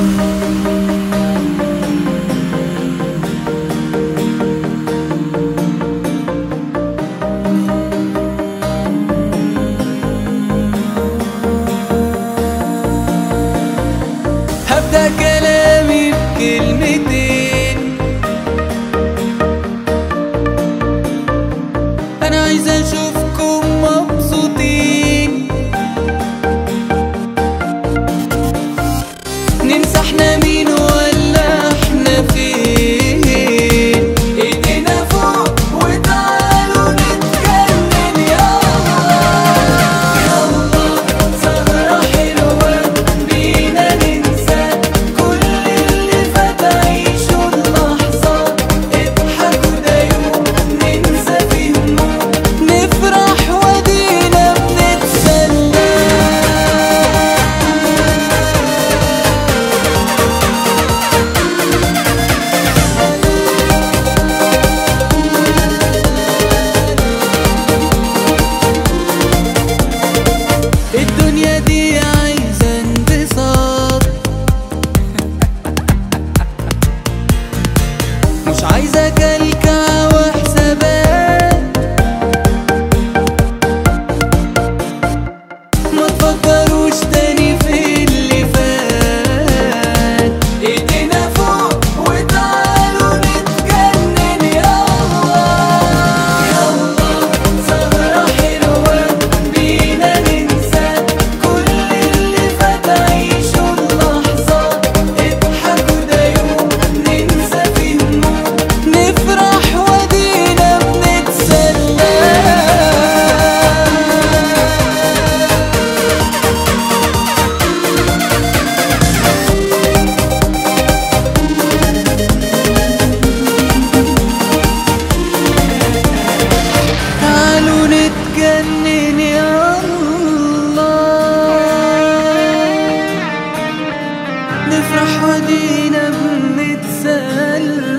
هبدأ كلامي بكلمتين، أنا عايز أشوفكم مبسوطين. ننسى احنا مين ولا احنا فين، ايدينا فوق وتعالوا نتجنن. يلا يلا سهرة حلوة بينا ننسى كل اللي فات، عيشوا اللحظة اضحكوا ده يوم ننسى فيه هموم، نفرح ودينا بنتسلى. الدنيا دي عايزة انبساط، مش عايزة كلكعة وحسابات، ما تفكروش تاني في اللي فات. ايدينا فوق وتعالوا نتجنن. يلا يلا سهرة حلوة بينا ننسى كل اللي فات، عيشوا اللحظة اضحكوا ده يوم ننسى فيه هموم، نفرح ودينا بنتسلى. تعالوا نتجنن يلا، نفرح ودينا بنتسلى.